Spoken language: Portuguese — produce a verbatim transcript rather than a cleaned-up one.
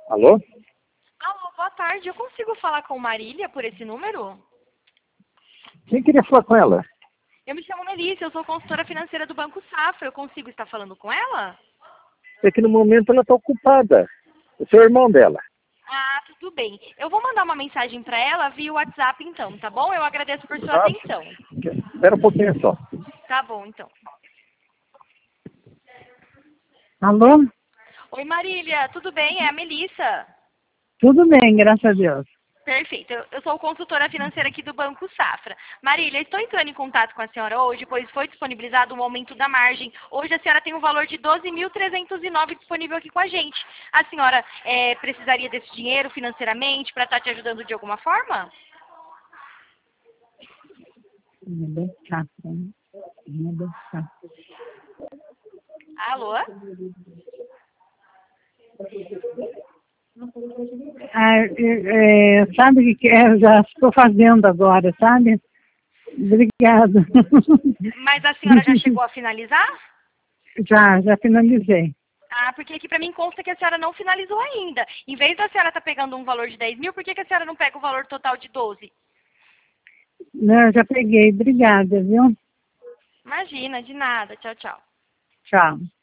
Alô? Alô, boa tarde. Eu consigo falar com Marília por esse número? Quem queria falar com ela? Eu me chamo Melissa, eu sou consultora financeira do Banco Safra. Eu consigo estar falando com ela? É que no momento ela está ocupada. Eu sou o irmão dela. Ah, tudo bem. Eu vou mandar uma mensagem para ela via WhatsApp então, tá bom? Eu agradeço por sua Ah, atenção. espera um pouquinho só. Tá bom, então. Alô? Oi, Marília, tudo bem? É a Melissa. Tudo bem, graças a Deus. Perfeito. Eu, eu sou consultora financeira aqui do Banco Safra. Marília, estou entrando em contato com a senhora hoje, pois foi disponibilizado um aumento da margem. Hoje a senhora tem um valor de doze mil trezentos e nove disponível aqui com a gente. A senhora é, precisaria desse dinheiro financeiramente para estar te ajudando de alguma forma? Meu chato, né? Meu chato. Alô? Ah, é, é, sabe o que que é? Eu já estou fazendo agora, sabe? Obrigada. Mas a senhora já chegou a finalizar? Já, já finalizei. Ah, porque aqui para mim consta que a senhora não finalizou ainda. Em vez da senhora estar pegando um valor de dez mil, por que, que a senhora não pega o valor total de doze? Não, já peguei. Obrigada, viu? Imagina, de nada. Tchau, tchau. Tchau.